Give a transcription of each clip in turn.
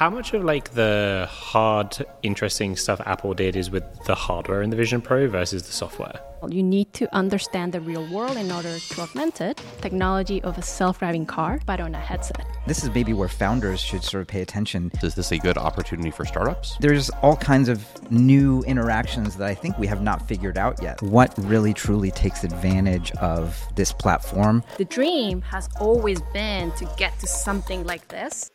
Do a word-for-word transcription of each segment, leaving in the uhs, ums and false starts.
how much of like the hard, interesting stuff Apple did is with the hardware in the Vision Pro versus the software? You need to understand the real world in order to augment it. Technology of a self-driving car, but on a headset. This is maybe where founders should sort of pay attention. Is this a good opportunity for startups? There's all kinds of new interactions that I think we have not figured out yet. What really truly takes advantage of this platform? The dream has always been to get to something like this.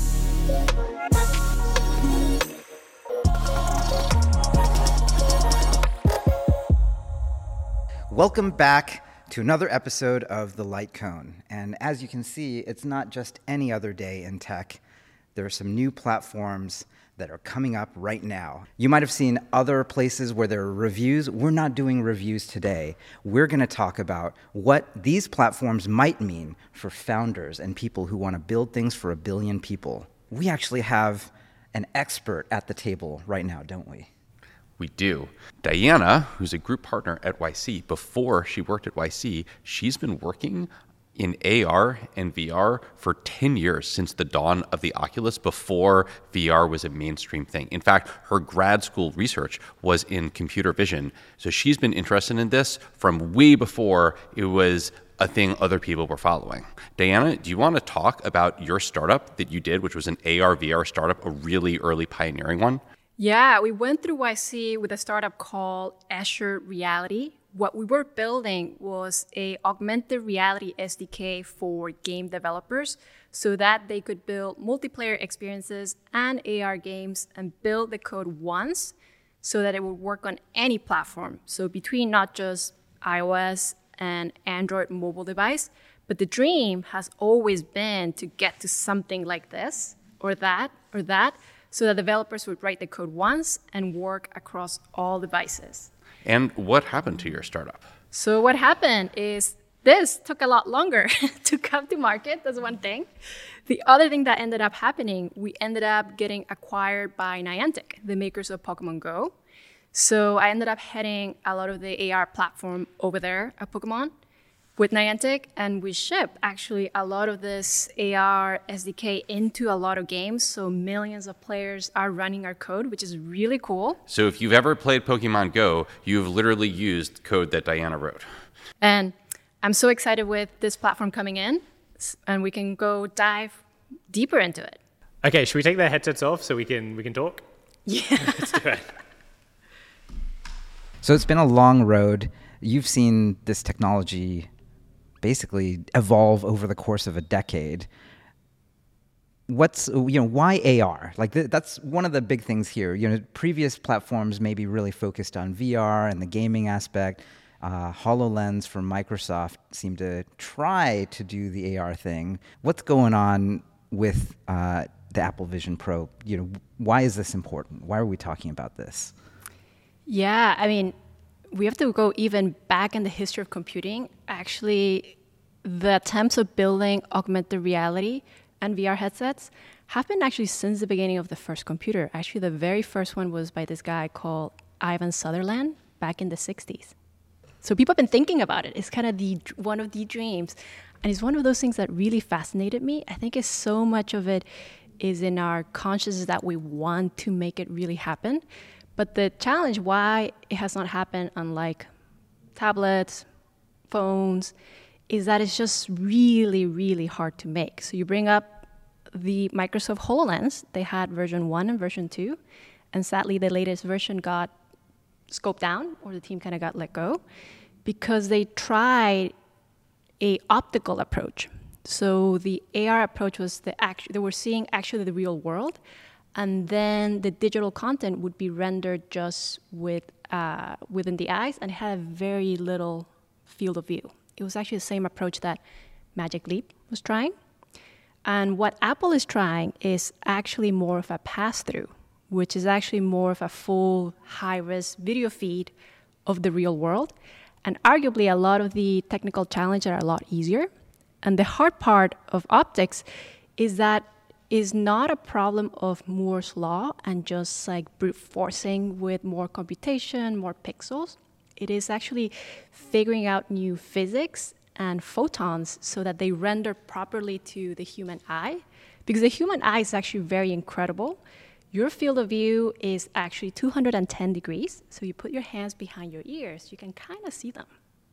Welcome back to another episode of The Light Cone. And as you can see, it's not just any other day in tech. There are some new platforms that are coming up right now. You might have seen other places where there are reviews. We're not doing reviews today. We're going to talk about what these platforms might mean for founders and people who want to build things for a billion people. We actually have an expert at the table right now, don't we? We do. Diana, who's a group partner at Y C, before she worked at Y C, she's been working in A R and V R for ten years, since the dawn of the Oculus, before V R was a mainstream thing. In fact, her grad school research was in computer vision. So she's been interested in this from way before it was a thing other people were following. Diana, do you want to talk about your startup that you did, which was an A R V R startup, a really early pioneering one? Yeah, we went through Y C with a startup called Azure Reality. What we were building was a augmented reality S D K for game developers so that they could build multiplayer experiences and A R games and build the code once so that it would work on any platform. So between not just iOS and Android mobile device, but the dream has always been to get to something like this or that or that, so that developers would write the code once and work across all devices. And what happened to your startup? So what happened is this took a lot longer to come to market. That's one thing. The other thing that ended up happening, we ended up getting acquired by Niantic, the makers of Pokemon Go. So I ended up heading a lot of the A R platform over there at Pokemon with Niantic, and we ship actually a lot of this A R S D K into a lot of games, so millions of players are running our code, which is really cool. So if you've ever played Pokemon Go, you've literally used code that Diana wrote. And I'm so excited with this platform coming in, and we can go dive deeper into it. Okay, should we take the headsets off so we can we can talk? Yeah. Let's do it. So it's been a long road. You've seen this technology basically evolve over the course of a decade. What's, you know, why A R? Like th- that's one of the big things here. You know, previous platforms maybe really focused on V R and the gaming aspect. Uh, HoloLens from Microsoft seemed to try to do the A R thing. What's going on with uh, the Apple Vision Pro? You know, why is this important? Why are we talking about this? Yeah, I mean, we have to go even back in the history of computing. Actually, the attempts of building augmented reality and V R headsets have been actually since the beginning of the first computer. Actually, the very first one was by this guy called Ivan Sutherland back in the sixties. So people have been thinking about it. It's kind of the one of the dreams. And it's one of those things that really fascinated me. I think it's so much of it is in our consciousness that we want to make it really happen. But the challenge why it has not happened, unlike tablets, phones, is that it's just really, really hard to make. So you bring up the Microsoft HoloLens. They had version one and version two. And sadly, the latest version got scoped down, or the team kind of got let go, because they tried a optical approach. So the A R approach was the act- they were seeing actually the real world. And then the digital content would be rendered just with uh, within the eyes, and it had a very little field of view. It was actually the same approach that Magic Leap was trying. And what Apple is trying is actually more of a pass-through, which is actually more of a full high-res video feed of the real world. And arguably, a lot of the technical challenges are a lot easier. And the hard part of optics is that is not a problem of Moore's law and just like brute forcing with more computation, more pixels. It is actually figuring out new physics and photons so that they render properly to the human eye because the human eye is actually very incredible. Your field of view is actually two hundred ten degrees. So you put your hands behind your ears, you can kind of see them.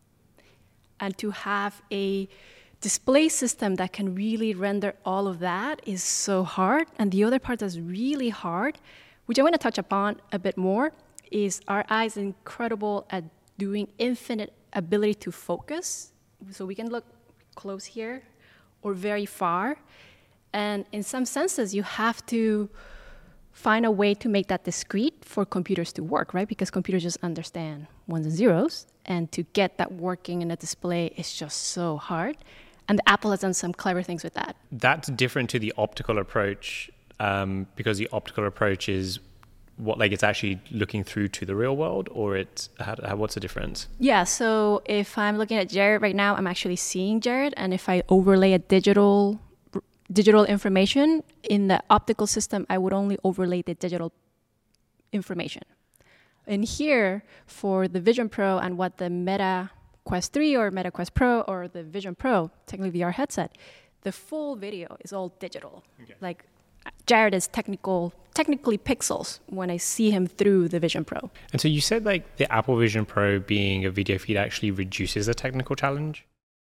And to have a display system that can really render all of that is so hard. And the other part that's really hard, which I want to touch upon a bit more, is our eyes incredible at doing infinite ability to focus. So we can look close here or very far. And in some senses, you have to find a way to make that discrete for computers to work, right? Because computers just understand ones and zeros. And to get that working in a display is just so hard. And Apple has done some clever things with that. That's different to the optical approach, um, because the optical approach is what, like, it's actually looking through to the real world, or it's how, how, what's the difference? Yeah, so if I'm looking at Jared right now, I'm actually seeing Jared, and if I overlay a digital digital information in the optical system, I would only overlay the digital information. And here, for the Vision Pro and what the Meta Quest three or Meta Quest Pro or the Vision Pro, technically V R headset, the full video is all digital. Okay. Like Jared is technical, technically pixels when I see him through the Vision Pro. And so you said like the Apple Vision Pro being a video feed actually reduces the technical challenge?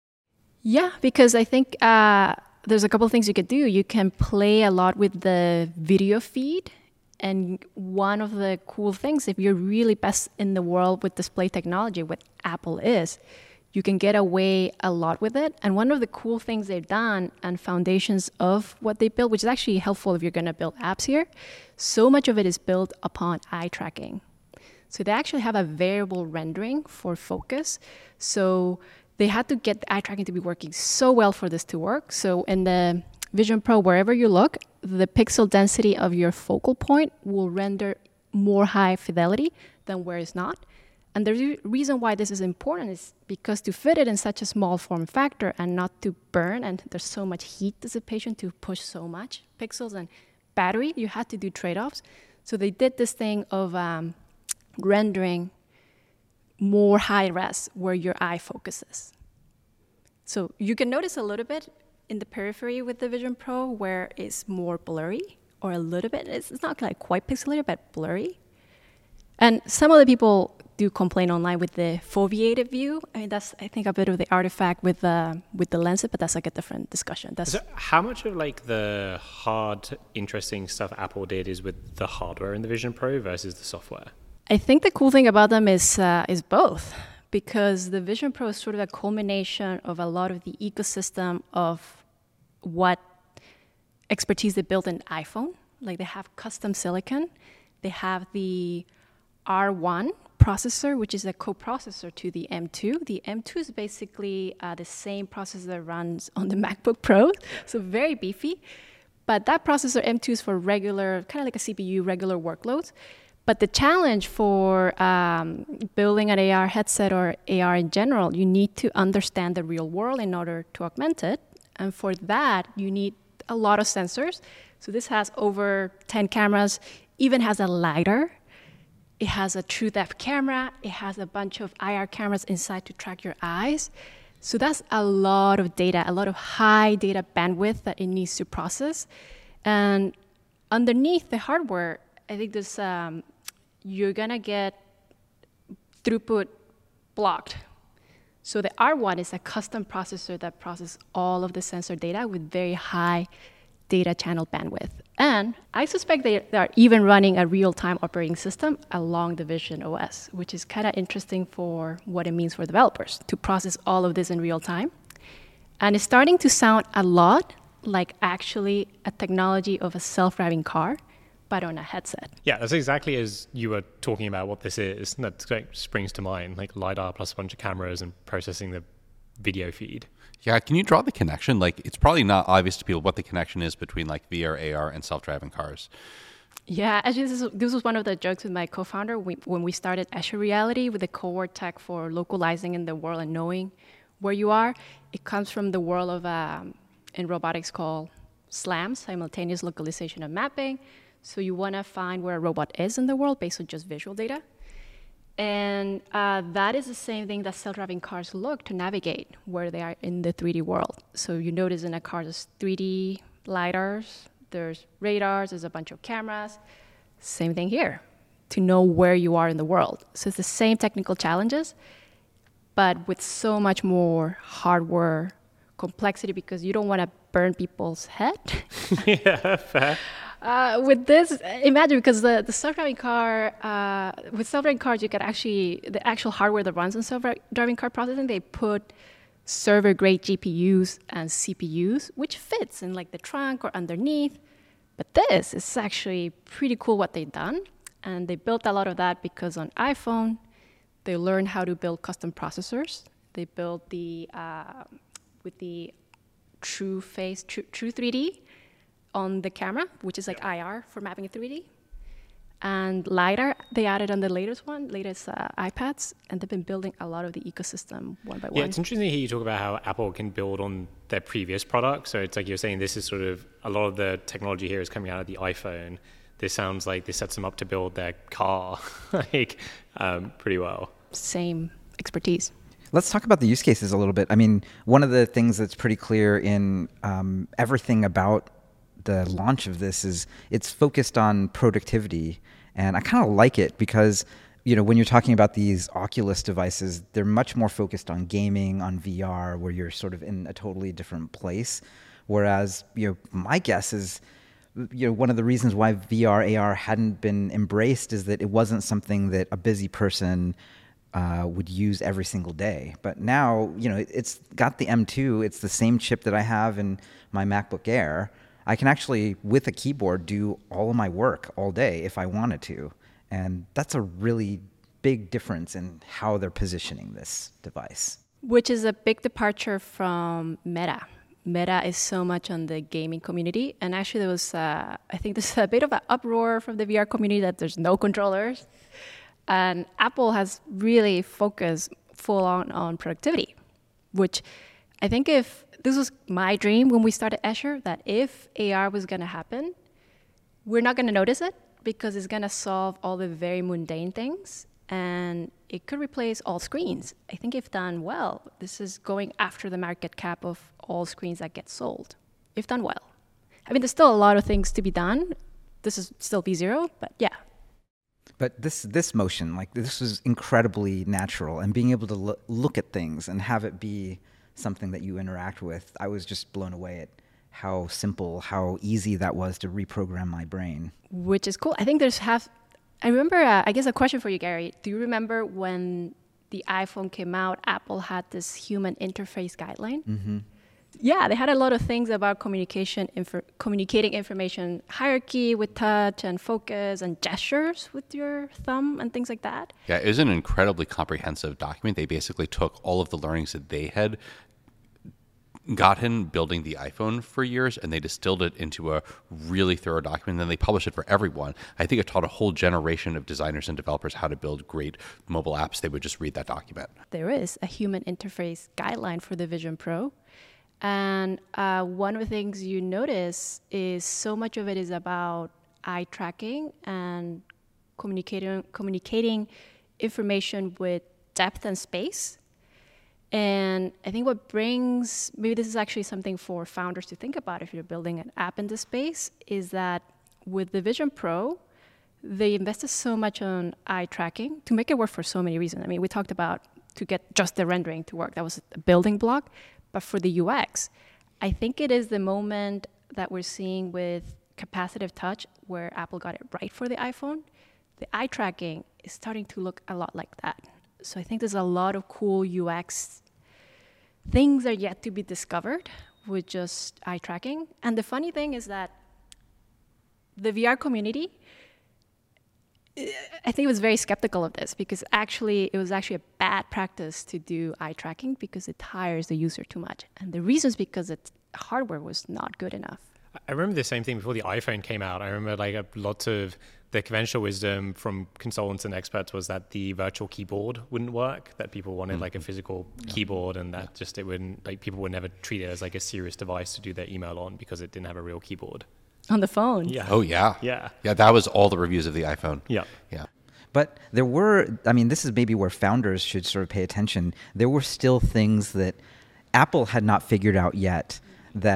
Yeah, because I think uh, there's a couple of things you could do. You can play a lot with the video feed. And one of the cool things, if you're really best in the world with display technology, what Apple is, you can get away a lot with it. And one of the cool things they've done and foundations of what they build, which is actually helpful if you're going to build apps here, so much of it is built upon eye tracking. So they actually have a variable rendering for focus. So they had to get the eye tracking to be working so well for this to work. So in the Vision Pro, wherever you look, the pixel density of your focal point will render more high fidelity than where it's not. And the reason why this is important is because to fit it in such a small form factor and not to burn, and there's so much heat dissipation to push so much pixels and battery, you had to do trade-offs. So they did this thing of um, rendering more high res where your eye focuses. So you can notice a little bit in the periphery with the Vision Pro where it's more blurry, or a little bit, it's, it's not like quite pixelated, but blurry. And some of the people do complain online with the foveated view. I mean, that's, I think, a bit of the artifact with the, with the lenses, but that's like a different discussion. That's so how much of like the hard, interesting stuff Apple did is with the hardware in the Vision Pro versus the software? I think the cool thing about them is uh, is both, because the Vision Pro is sort of a culmination of a lot of the ecosystem of what expertise they built in iPhone. Like they have custom silicon, they have the R one processor, which is a co-processor to the M two. The M two is basically uh, the same processor that runs on the MacBook Pro, so very beefy. But that processor M two is for regular, kind of like a C P U, regular workloads. But the challenge for um, building an A R headset or A R in general, you need to understand the real world in order to augment it. And for that, you need a lot of sensors. So this has over ten cameras, even has a LiDAR. It has a true depth camera. It has a bunch of I R cameras inside to track your eyes. So that's a lot of data, a lot of high data bandwidth that it needs to process. And underneath the hardware, I think this um, you're gonna get throughput blocked. So the R one is a custom processor that processes all of the sensor data with very high data channel bandwidth. And I suspect they, they are even running a real-time operating system along the Vision O S, which is kind of interesting for what it means for developers to process all of this in real time. And it's starting to sound a lot like actually a technology of a self-driving car, but on a headset. Yeah, that's exactly as you were talking about what this is. That like, springs to mind, like LiDAR plus a bunch of cameras and processing the video feed. Yeah, can you draw the connection? Like, it's probably not obvious to people what the connection is between like V R, A R, and self-driving cars. Yeah, actually, this, is, this was one of the jokes with my co-founder we, when we started Azure Reality with the cohort tech for localizing in the world and knowing where you are. It comes from the world of, um, in robotics called SLAM, simultaneous localization and mapping. So you want to find where a robot is in the world based on just visual data. And uh, that is the same thing that self-driving cars look to navigate where they are in the three D world. So you notice in a car, there's three D LiDARs, there's radars, there's a bunch of cameras. Same thing here, to know where you are in the world. So it's the same technical challenges, but with so much more hardware complexity because you don't want to burn people's head. Yeah, fair. Uh, with this, imagine because the, the self-driving car, uh, with self-driving cars, you can actually, the actual hardware that runs on self-driving car processing, they put server-grade G P Us and C P Us, which fits in like the trunk or underneath. But this is actually pretty cool what they've done. And they built a lot of that because on iPhone, they learned how to build custom processors. They built the, uh, with the True Face, True, True three D, on the camera, which is like I R for mapping in three D. And LiDAR, they added on the latest one, latest uh, iPads, and they've been building a lot of the ecosystem one by Yeah, one. it's interesting to hear you talk about how Apple can build on their previous products. So it's like you're saying this is sort of, a lot of the technology here is coming out of the iPhone. This sounds like this sets them up to build their car like um, pretty well. Same expertise. Let's talk about the use cases a little bit. I mean, one of the things that's pretty clear in um, everything about the launch of this is it's focused on productivity. And I kind of like it because, you know, when you're talking about these Oculus devices, they're much more focused on gaming, on V R, where you're sort of in a totally different place. Whereas, you know, my guess is, you know, one of the reasons why V R, A R hadn't been embraced is that it wasn't something that a busy person uh, would use every single day. But now, you know, it, it's got the M two. It's the same chip that I have in my MacBook Air. I can actually, with a keyboard, do all of my work all day if I wanted to. And that's a really big difference in how they're positioning this device. Which is a big departure from Meta. Meta is so much on the gaming community. And actually there was, uh, I think there's a bit of an uproar from the V R community that there's no controllers. And Apple has really focused full on on productivity, which I think if this was my dream when we started Azure, that if A R was going to happen, we're not going to notice it because it's going to solve all the very mundane things and it could replace all screens. I think if done well, this is going after the market cap of all screens that get sold, if done well. I mean, there's still a lot of things to be done. This is still V zero, but yeah. But this this motion, like this was incredibly natural, and being able to lo- look at things and have it be something that you interact with, I was just blown away at how simple, how easy that was to reprogram my brain. Which is cool. I think there's half, I remember, uh, I guess a question for you, Gary. Do you remember when the iPhone came out, Apple had this human interface guideline? Mm-hmm. Yeah, they had a lot of things about communication, infor- communicating information hierarchy with touch and focus and gestures with your thumb and things like that. Yeah, it was an incredibly comprehensive document. They basically took all of the learnings that they had gotten building the iPhone for years, and they distilled it into a really thorough document, and then they published it for everyone. I think it taught a whole generation of designers and developers how to build great mobile apps. They would just read that document. There is a human interface guideline for the Vision Pro. And uh, one of the things you notice is so much of it is about eye tracking and communicating communicating information with depth and space. And I think what brings, maybe this is actually something for founders to think about if you're building an app in this space, is that with the Vision Pro, they invested so much on eye tracking to make it work for so many reasons. I mean, we talked about to get just the rendering to work. That was a building block. But for the U X, I think it is the moment that we're seeing with capacitive touch where Apple got it right for the iPhone. The eye tracking is starting to look a lot like that. So I think there's a lot of cool U X things that are yet to be discovered with just eye tracking. And the funny thing is that the V R community, I think it was very skeptical of this because actually it was actually a bad practice to do eye tracking because it tires the user too much. And the reason is because its hardware was not good enough. I remember the same thing before the iPhone came out. I remember like a, lots of the conventional wisdom from consultants and experts was that the virtual keyboard wouldn't work, that people wanted like a physical yeah. keyboard, and that just it wouldn't, like people would never treat it as like a serious device to do their email on because it didn't have a real keyboard. On the phone. Yeah. Oh, yeah. Yeah. Yeah, that was all the reviews of the iPhone. Yeah. Yeah. But there were, I mean, this is maybe where founders should sort of pay attention. There were still things that Apple had not figured out yet that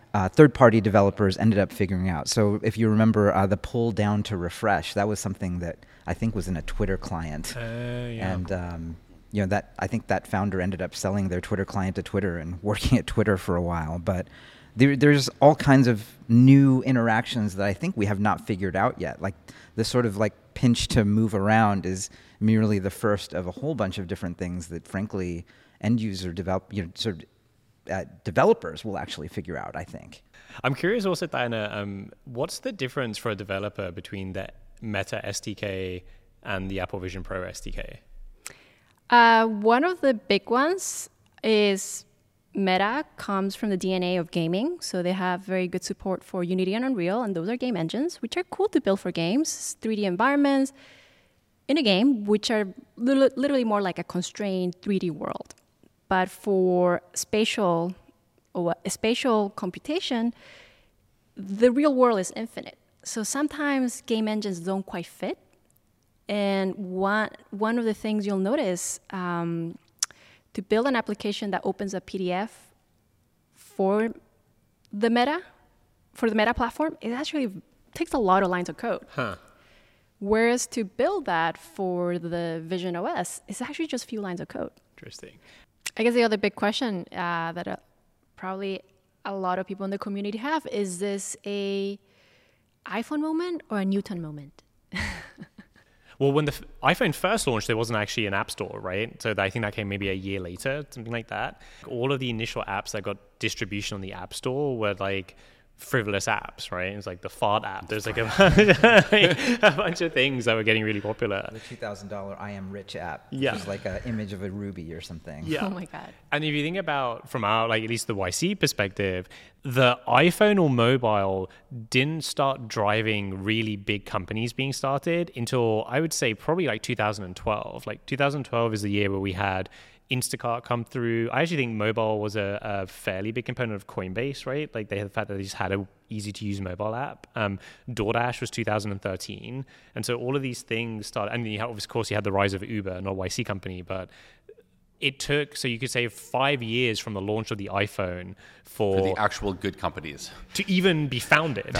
uh, third-party developers ended up figuring out. So if you remember uh, the pull down to refresh, that was something that I think was in a Twitter client. Uh, yeah. And um, you know that I think that founder ended up selling their Twitter client to Twitter and working at Twitter for a while. But there, there's all kinds of new interactions that I think we have not figured out yet. Like the sort of like pinch to move around is merely the first of a whole bunch of different things that, frankly, end user develop, you know, sort of uh, developers will actually figure out, I think. I'm curious also, Diana, um, what's the difference for a developer between the Meta S D K and the Apple Vision Pro S D K? Uh, one of the big ones is Meta comes from the D N A of gaming. So they have very good support for Unity and Unreal, and those are game engines, which are cool to build for games, three D environments in a game, which are li- literally more like a constrained three D world. But for spatial or spatial computation, the real world is infinite. So sometimes game engines don't quite fit. And one one of the things you'll notice, um, to build an application that opens a P D F for the Meta, for the Meta platform, it actually takes a lot of lines of code. Huh. Whereas to build that for the Vision O S, it's actually just a few lines of code. Interesting. I guess the other big question uh, that uh, probably a lot of people in the community have is this a iPhone moment or a Newton moment? Well, when the f- iPhone first launched, there wasn't actually an app store, right? So I think that came maybe a year later, something like that. All of the initial apps that got distribution on the App Store were like frivolous apps, right? It's like the fart app. There's like a, a bunch of things that were getting really popular. The two thousand dollars I Am Rich app, Yeah. which is like an image of a ruby or something. Yeah. Oh my God. And if you think about from our, like at least the Y C perspective, the iPhone or mobile didn't start driving really big companies being started until I would say probably like two thousand twelve. Like two thousand twelve is the year where we had Instacart come through. I actually think mobile was a, a fairly big component of Coinbase, right? Like they had the fact that they just had a easy to use mobile app. Um, DoorDash was two thousand thirteen. And so all of these things started, and you have, of course you had the rise of Uber, not a Y C company, but it took, so you could say five years from the launch of the iPhone for, For the actual good companies. to even be founded.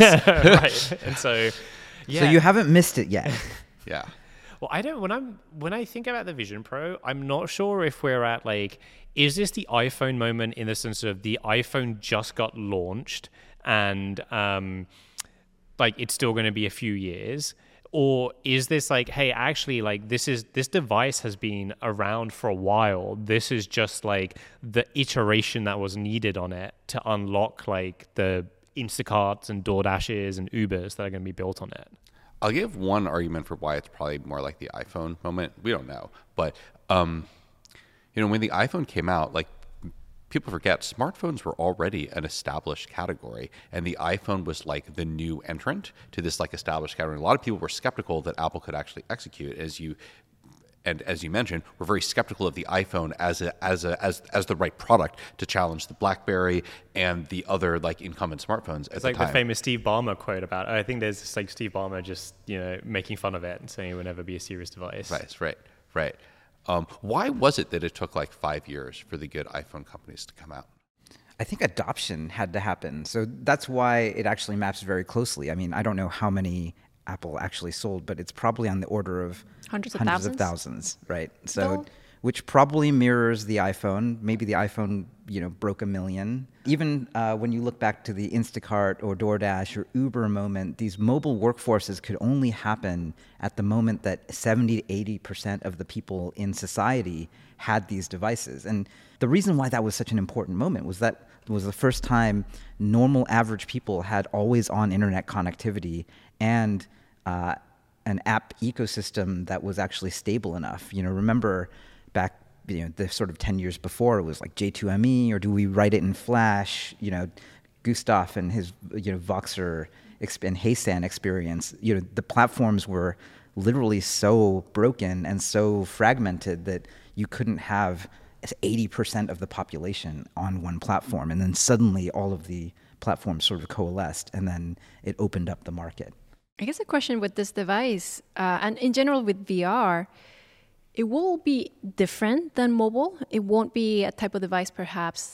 Right. And so, yeah. So you haven't missed it yet. Yeah. Well, I don't, when I'm, when I think about the Vision Pro, I'm not sure if we're at like, is this the iPhone moment in the sense of the iPhone just got launched and um, like it's still going to be a few years? Or is this like, hey, actually like this is, this device has been around for a while. This is just like the iteration that was needed on it to unlock like the Instacarts and DoorDashes and Ubers that are going to be built on it. I'll give one argument for why it's probably more like the iPhone moment. We don't know. But, um, you know, when the iPhone came out, like, people forget smartphones were already an established category, and the iPhone was like the new entrant to this like established category. A lot of people were skeptical that Apple could actually execute, as you and as you mentioned, we're very skeptical of the iPhone as a as a as as the right product to challenge the BlackBerry and the other like incumbent smartphones at It's the like time. the famous Steve Ballmer quote about, I think there's this like Steve Ballmer just, you know, making fun of it and saying it would never be a serious device. Right, right, right. Um, why was it that it took like five years for the good iPhone companies to come out? I think adoption had to happen. So that's why it actually maps very closely. I mean, I don't know how many Apple actually sold, but it's probably on the order of Hundreds of hundreds of thousands. thousands, right? So, No. which probably mirrors the iPhone. Maybe the iPhone, you know, broke a million. Even uh, when you look back to the Instacart or DoorDash or Uber moment, these mobile workforces could only happen at the moment that seventy to eighty percent of the people in society had these devices. And the reason why that was such an important moment was that it was the first time normal average people had always on internet connectivity and uh, an app ecosystem that was actually stable enough. You know, remember back, you know, the sort of ten years before, it was like J two M E, or do we write it in Flash? You know, Gustav and his, you know, Voxer exp- and Haysan experience, you know, the platforms were literally so broken and so fragmented that you couldn't have eighty percent of the population on one platform. And then suddenly all of the platforms sort of coalesced, and then it opened up the market. I guess the question with this device, uh, and in general with V R, it will be different than mobile. It won't be a type of device perhaps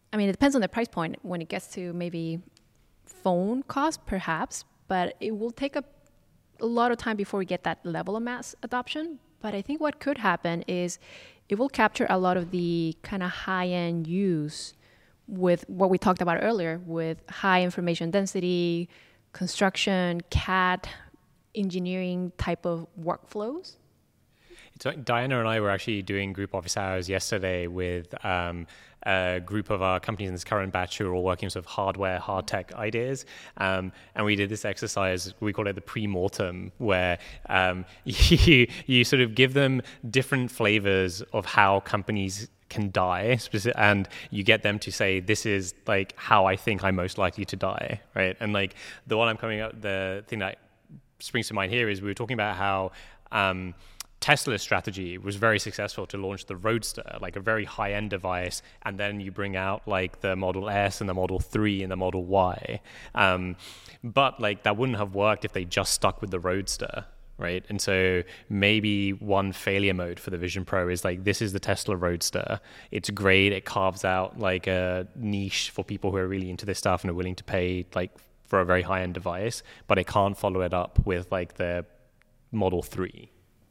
I mean, it depends on the price point. When it gets to maybe phone cost, perhaps, but it will take a, a lot of time before we get that level of mass adoption. But I think what could happen is it will capture a lot of the kind of high-end use with what we talked about earlier, with high information density, construction, C A D, engineering type of workflows. So Diana and I were actually doing group office hours yesterday with um, a group of our companies in this current batch who are all working sort of hardware, hard tech ideas. Um, and we did this exercise, we call it the pre-mortem, where um, you, you sort of give them different flavors of how companies can die, and you get them to say, this is like how I think I'm most likely to die, right? And like the one I'm coming up, the thing that springs to mind here is we were talking about how um, Tesla's strategy was very successful to launch the Roadster, like a very high-end device, and then you bring out like the Model S and the Model three and the Model Y. Um, but like that wouldn't have worked if they just stuck with the Roadster, right? And so maybe one failure mode for the Vision Pro is like, this is the Tesla Roadster. It's great. It carves out like a niche for people who are really into this stuff and are willing to pay like for a very high-end device, but it can't follow it up with like the Model three.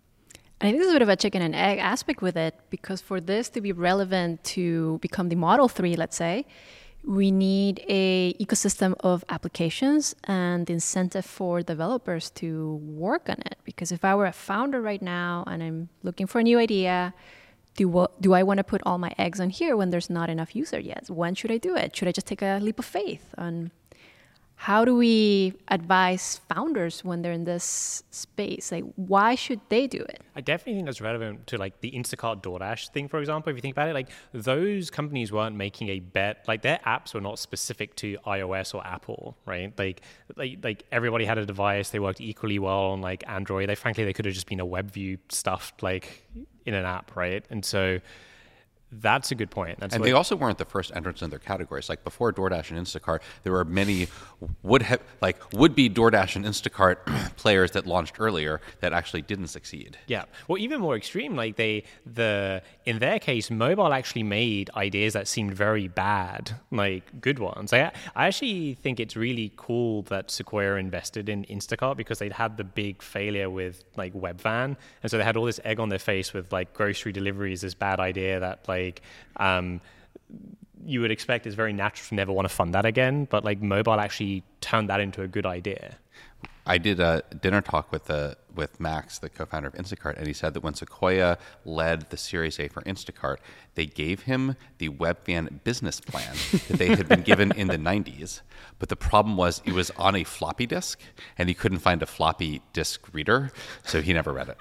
I think there's a bit of a chicken and egg aspect with it, because for this to be relevant to become the Model three, let's say, we need a ecosystem of applications and incentive for developers to work on it. Because if I were a founder right now and I'm looking for a new idea, do, do I want to put all my eggs on here when there's not enough user yet? When should I do it? Should I just take a leap of faith? And how do we advise founders when they're in this space? Like, why should they do it? I definitely think that's relevant to like the Instacart DoorDash thing, for example. If you think about it, like those companies weren't making a bet, like their apps were not specific to iOS or Apple, right? Like, like, like everybody had a device. They worked equally well on like Android. They frankly, they could have just been a web view stuffed like in an app, right? And so that's a good point. That's and like, they also weren't the first entrants in their categories. Like before DoorDash and Instacart, there were many would have like would be DoorDash and Instacart players that launched earlier that actually didn't succeed. Yeah. Well, even more extreme, like they the in their case, mobile actually made ideas that seemed very bad, like good ones. I I actually think it's really cool that Sequoia invested in Instacart, because they'd had the big failure with like Webvan, and so they had all this egg on their face with like grocery delivery is this bad idea that like Like, um, you would expect it's very natural to never want to fund that again, but like mobile actually turned that into a good idea. I did a dinner talk with the with Max, the co-founder of Instacart, and he said that when Sequoia led the Series A for Instacart, they gave him the Webvan business plan that they had been given in the nineties. But the problem was it was on a floppy disk, and he couldn't find a floppy disk reader, so he never read it.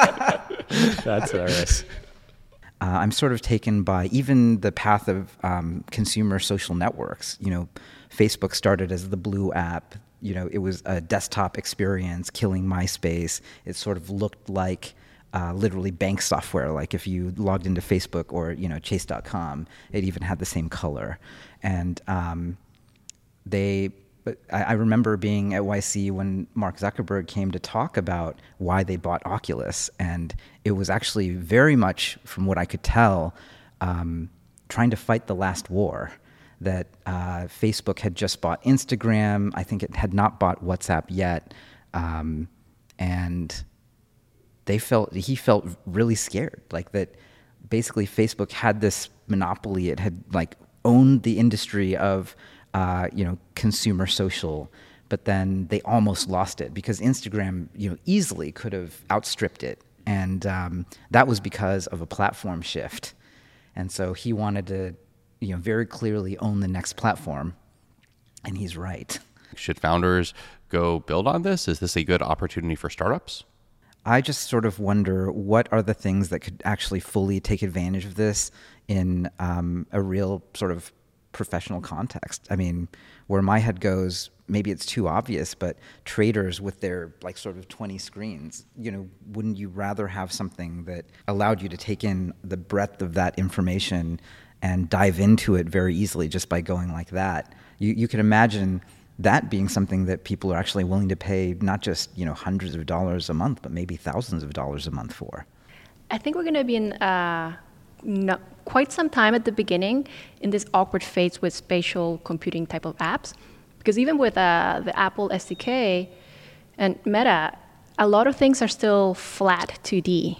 That's hilarious. Uh, I'm sort of taken by even the path of um, consumer social networks. You know, Facebook started as the Blue app. You know, it was a desktop experience killing MySpace. It sort of looked like uh, literally bank software. Like if you logged into Facebook or, you know, chase dot com, it even had the same color. And um, they... But I remember being at Y C when Mark Zuckerberg came to talk about why they bought Oculus. And it was actually very much, from what I could tell, um, trying to fight the last war. That uh, Facebook had just bought Instagram. I think it had not bought WhatsApp yet. Um, and they felt, he felt really scared. Like that basically Facebook had this monopoly. It had like owned the industry of Uh, you know, consumer social, but then they almost lost it because Instagram, you know, easily could have outstripped it, and um, that was because of a platform shift. And so he wanted to, you know, very clearly own the next platform, and he's right. Should founders go build on this? Is this a good opportunity for startups? I just sort of wonder what are the things that could actually fully take advantage of this in um, a real sort of professional context. I mean, where my head goes, maybe it's too obvious, but traders with their like sort of twenty screens, you know, wouldn't you rather have something that allowed you to take in the breadth of that information and dive into it very easily just by going like that? You you can imagine that being something that people are actually willing to pay not just, you know, hundreds of dollars a month, but maybe thousands of dollars a month for. I think we're going to be in a no, quite some time at the beginning in this awkward phase with spatial computing type of apps. Because even with uh, the Apple S D K and Meta, a lot of things are still flat two D.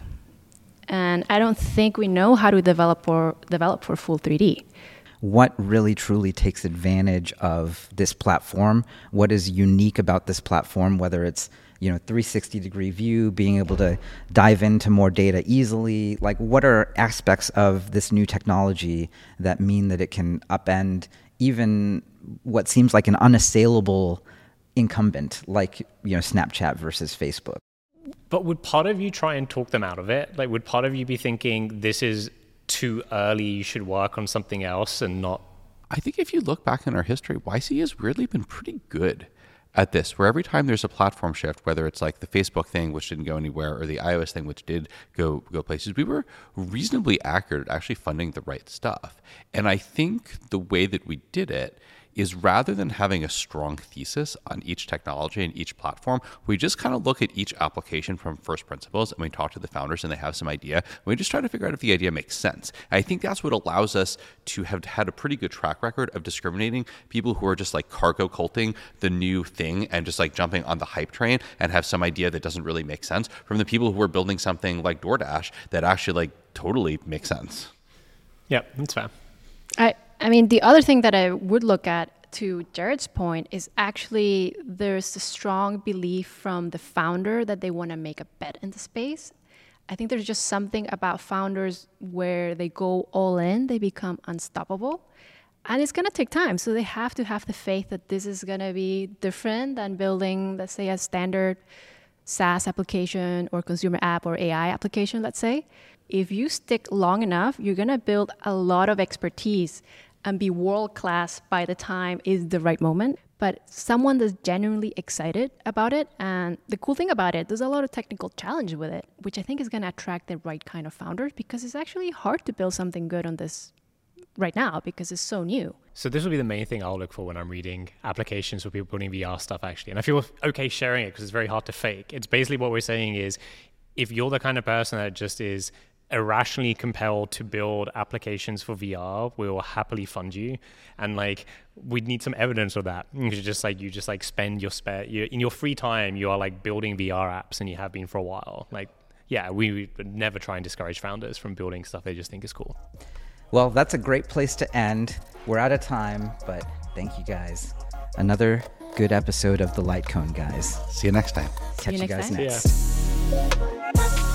And I don't think we know how to develop or develop for full three D. What really truly takes advantage of this platform? What is unique about this platform, whether it's, you know, three sixty degree view, being able to dive into more data easily? Like, what are aspects of this new technology that mean that it can upend even what seems like an unassailable incumbent, like, you know, Snapchat versus Facebook? But would part of you try and talk them out of it? Like, would part of you be thinking this is too early, you should work on something else and not? I think if you look back in our history, Y C has weirdly been pretty good at this, where every time there's a platform shift, whether it's like the Facebook thing, which didn't go anywhere, or the iOS thing, which did go go places, we were reasonably accurate at actually funding the right stuff. And I think the way that we did it is, rather than having a strong thesis on each technology and each platform, we just kind of look at each application from first principles, and we talk to the founders and they have some idea. And we just try to figure out if the idea makes sense. And I think that's what allows us to have had a pretty good track record of discriminating people who are just like cargo culting the new thing and just like jumping on the hype train and have some idea that doesn't really make sense, from the people who are building something like DoorDash that actually like totally makes sense. Yeah, that's fair. I, I mean, the other thing that I would look at, to Jared's point, is actually there's a strong belief from the founder that they want to make a bet in the space. I think there's just something about founders where they go all in, they become unstoppable. And it's going to take time. So they have to have the faith that this is going to be different than building, let's say, a standard SaaS application or consumer app or A I application, let's say. If you stick long enough, you're going to build a lot of expertise and be world-class by the time is the right moment. But someone that's genuinely excited about it, and the cool thing about it, there's a lot of technical challenge with it, which I think is going to attract the right kind of founders, because it's actually hard to build something good on this right now because it's so new. So this will be the main thing I'll look for when I'm reading applications for people building V R stuff, actually. And I feel okay sharing it because it's very hard to fake. It's basically what we're saying is, if you're the kind of person that just is irrationally compelled to build applications for V R, we will happily fund you. And like, we need some evidence of that. You just like, you just like spend your spare, you, in your free time, you are like building V R apps, and you have been for a while. Like, yeah, we would never try and discourage founders from building stuff they just think is cool. Well, that's a great place to end. We're out of time, but thank you guys. Another good episode of the Light Cone, guys. See you next time. Catch you you next guys time. next. Yeah.